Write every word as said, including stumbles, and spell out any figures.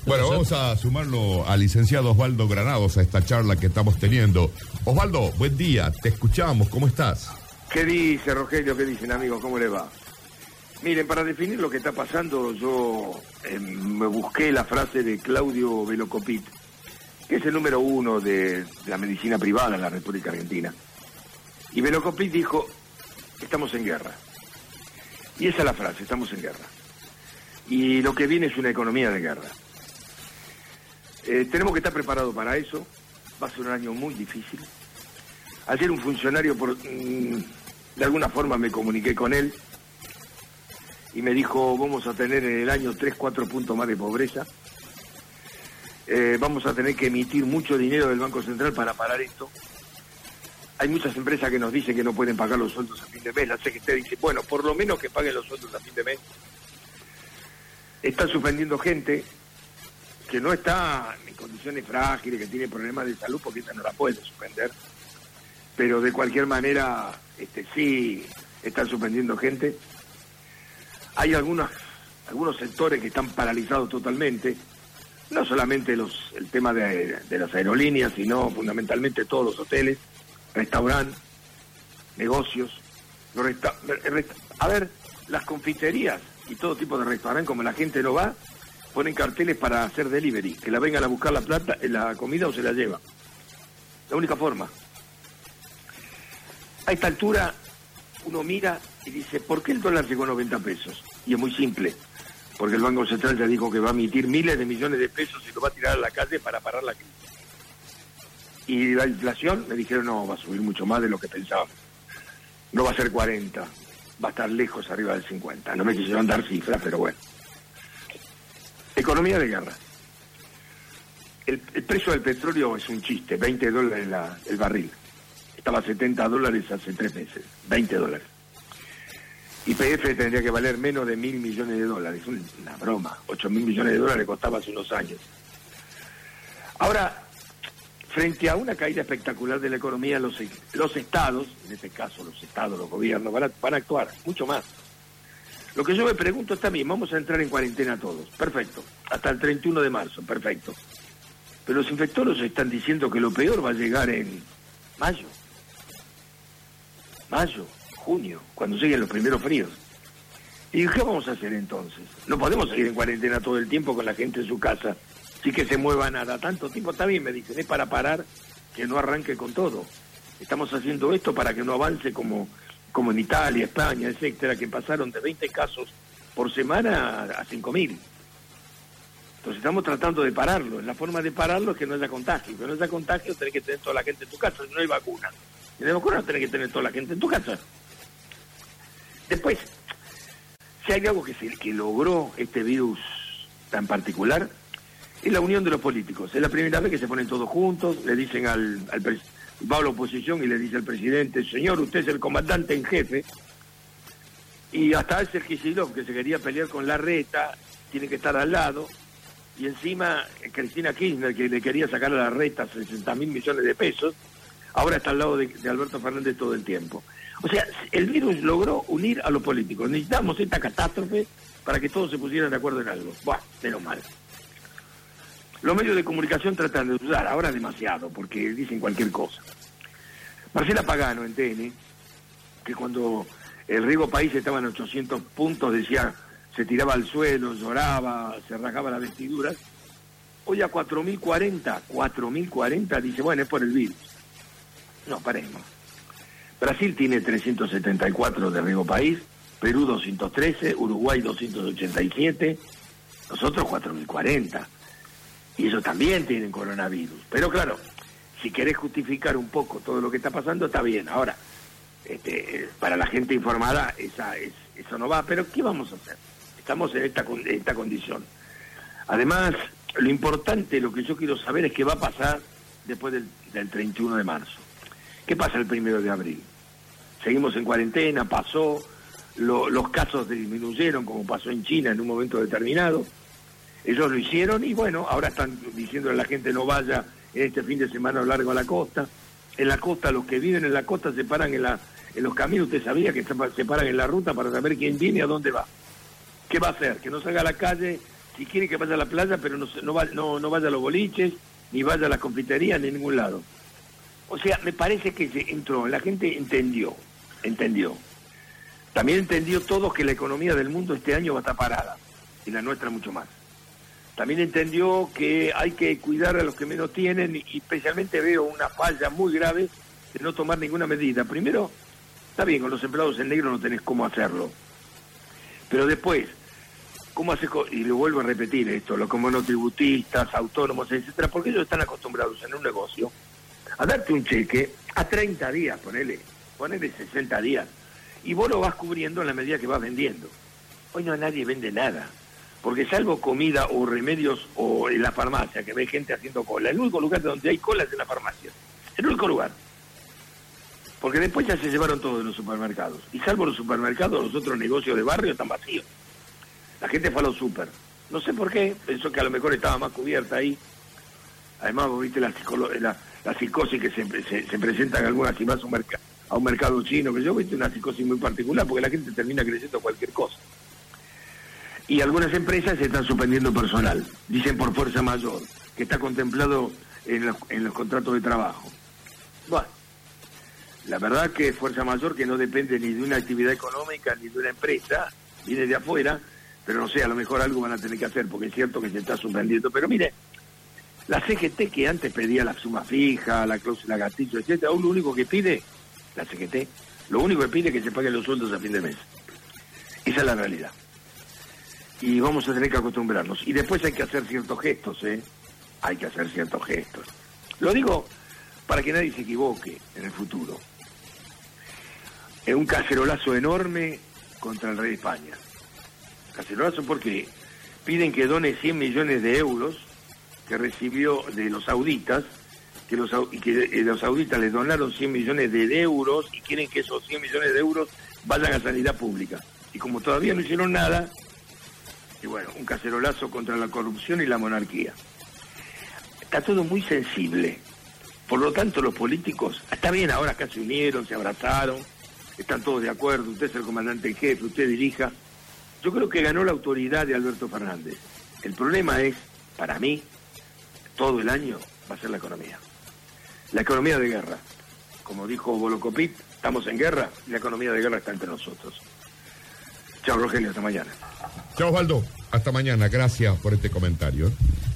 Bueno, vamos a sumarlo al licenciado Osvaldo Granados a esta charla que estamos teniendo. Osvaldo, buen día, te escuchamos, ¿cómo estás? ¿Qué dice Rogelio? ¿Qué dicen, amigos? ¿Cómo le va? Miren, para definir lo que está pasando, yo eh, me busqué la frase de Claudio Velocopit, que es el número uno de, de la medicina privada en la República Argentina. Y Velocopit dijo, estamos en guerra. Y esa es la frase, estamos en guerra. Y lo que viene es una economía de guerra. Eh, tenemos que estar preparados para eso. Va a ser un año muy difícil. Ayer un funcionario, por, mmm, de alguna forma me comuniqué con él, y me dijo, vamos a tener en el año tres, cuatro puntos más de pobreza. Eh, vamos a tener que emitir mucho dinero del Banco Central para parar esto. Hay muchas empresas que nos dicen que no pueden pagar los sueldos a fin de mes. La C G T dice, bueno, por lo menos que paguen los sueldos a fin de mes. Están suspendiendo gente que no está en condiciones frágiles, que tiene problemas de salud, porque esa no la puede suspender. Pero de cualquier manera, este, sí están suspendiendo gente. Hay algunos, algunos sectores que están paralizados totalmente, no solamente los, el tema de, de las aerolíneas, sino fundamentalmente todos los hoteles, restaurantes, negocios. Los resta resta a ver, las confiterías y todo tipo de restaurantes, como la gente no va, ponen carteles para hacer delivery, que la vengan a buscar la plata, la comida o se la lleva. La única forma. A esta altura uno mira y dice, ¿por qué el dólar llegó a noventa pesos? Y es muy simple, porque el Banco Central ya dijo que va a emitir miles de millones de pesos y lo va a tirar a la calle para parar la crisis. Y la inflación, me dijeron, no, va a subir mucho más de lo que pensábamos. No va a ser cuarenta, va a estar lejos arriba del cincuenta. No me quisieron dar cifras, pero bueno. Economía de guerra. El, el precio del petróleo es un chiste, veinte dólares la, el barril. Estaba a setenta dólares hace tres meses, veinte dólares. Y P F tendría que valer menos de mil millones de dólares. Una broma, ocho mil millones de dólares costaba hace unos años. Ahora, frente a una caída espectacular de la economía, los, los estados, en este caso los estados, los gobiernos, van a, van a actuar mucho más. Lo que yo me pregunto está bien, vamos a entrar en cuarentena todos, perfecto, hasta el treinta y uno de marzo, perfecto. Pero los infectólogos están diciendo que lo peor va a llegar en mayo. Mayo, junio, cuando lleguen los primeros fríos. ¿Y qué vamos a hacer entonces? No podemos seguir en cuarentena todo el tiempo con la gente en su casa, sin que se mueva nada. Tanto tiempo está bien, me dicen, es para parar, que no arranque con todo. Estamos haciendo esto para que no avance como, como en Italia, España, etcétera, que pasaron de veinte casos por semana a cinco mil. Entonces estamos tratando de pararlo. La forma de pararlo es que no haya contagio. Que no haya contagio, tenés que tener toda la gente en tu casa. Si no hay vacuna. Si no hay vacuna, tenés que tener toda la gente en tu casa. Después, si hay algo que, se, que logró este virus tan particular, es la unión de los políticos. Es la primera vez que se ponen todos juntos, le dicen al, al va a la oposición y le dice al presidente, señor, usted es el comandante en jefe, y hasta ese Kicillof, que se quería pelear con Larreta, tiene que estar al lado, y encima Cristina Kirchner, que le quería sacar a Larreta sesenta mil millones de pesos, ahora está al lado de, de Alberto Fernández todo el tiempo. O sea, el virus logró unir a los políticos. Necesitamos esta catástrofe para que todos se pusieran de acuerdo en algo. Buah, menos mal. Los medios de comunicación tratan de dudar, ahora demasiado, porque dicen cualquier cosa. Marcela Pagano en T N, que cuando el Riego País estaba en ochocientos puntos, decía, se tiraba al suelo, lloraba, se rasgaba las vestiduras. Hoy a cuatro mil cuarenta, cuatro mil cuarenta, dice, bueno, es por el virus. No, paremos. Brasil tiene trescientos setenta y cuatro de Riego País, Perú doscientos trece, Uruguay doscientos ochenta y siete, nosotros cuatro mil cuarenta. Y ellos también tienen coronavirus. Pero claro, si querés justificar un poco todo lo que está pasando, está bien. Ahora, este, para la gente informada, esa, es, eso no va. Pero ¿qué vamos a hacer? Estamos en esta, en esta condición. Además, lo importante, lo que yo quiero saber es qué va a pasar después del, del treinta y uno de marzo. ¿Qué pasa el primero de abril? Seguimos en cuarentena, pasó, lo, los casos disminuyeron, como pasó en China en un momento determinado. Ellos lo hicieron y bueno, ahora están diciendo a la gente no vaya en este fin de semana largo a la costa. En la costa, los que viven en la costa se paran en, la, en los caminos. Usted sabía que se paran en la ruta para saber quién viene y a dónde va. ¿Qué va a hacer? Que no salga a la calle si quiere que vaya a la playa, pero no, no, va, no, no vaya a los boliches, ni vaya a las confiterías, ni a ningún lado. O sea, me parece que se entró, la gente entendió, entendió. También entendió todos que la economía del mundo este año va a estar parada, y la nuestra mucho más. También entendió que hay que cuidar a los que menos tienen, y especialmente veo una falla muy grave de no tomar ninguna medida. Primero, está bien, con los empleados en negro no tenés cómo hacerlo. Pero después, ¿cómo haces? Y lo vuelvo a repetir esto, los monotributistas, autónomos, etcétera, porque ellos están acostumbrados en un negocio a darte un cheque a treinta días, ponele, ponele sesenta días, y vos lo vas cubriendo en la medida que vas vendiendo. Hoy no nadie vende nada, porque salvo comida o remedios o en la farmacia, que ve gente haciendo cola, el único lugar donde hay cola es en la farmacia, el único lugar. Porque después ya se llevaron todos los supermercados, y salvo los supermercados, los otros negocios de barrio están vacíos. La gente fue a los super. No sé por qué, pensó que a lo mejor estaba más cubierta ahí. Además, vos viste la, psicolo la, la psicosis que se, se, se presenta en algunas, si vas a un, merc a un mercado chino, que yo viste una psicosis muy particular, porque la gente termina creyendo cualquier cosa. Y algunas empresas se están suspendiendo personal, dicen por fuerza mayor, que está contemplado en los, en los contratos de trabajo. Bueno, la verdad que es fuerza mayor que no depende ni de una actividad económica ni de una empresa, viene de afuera, pero no sé, a lo mejor algo van a tener que hacer, porque es cierto que se está suspendiendo. Pero mire, la C G T, que antes pedía la suma fija, la cláusula gatillo, etcétera, aún lo único que pide, la C G T, lo único que pide es que se paguen los sueldos a fin de mes. Esa es la realidad. Y vamos a tener que acostumbrarnos. Y después hay que hacer ciertos gestos, ¿eh? Hay que hacer ciertos gestos. Lo digo para que nadie se equivoque en el futuro. Es un cacerolazo enorme contra el rey de España. Cacerolazo porque piden que done cien millones de euros que recibió de los sauditas, que los, y que los sauditas les donaron cien millones de euros y quieren que esos cien millones de euros vayan a sanidad pública. Y como todavía no hicieron nada, y bueno, un cacerolazo contra la corrupción y la monarquía. Está todo muy sensible. Por lo tanto, los políticos, está bien, ahora acá se unieron, se abrazaron, están todos de acuerdo, usted es el comandante en jefe, usted dirija. Yo creo que ganó la autoridad de Alberto Fernández. El problema es, para mí, todo el año va a ser la economía. La economía de guerra. Como dijo Volocopit, estamos en guerra y la economía de guerra está entre nosotros. Chao, Rogelio, hasta mañana. Chao, Osvaldo. Hasta mañana. Gracias por este comentario.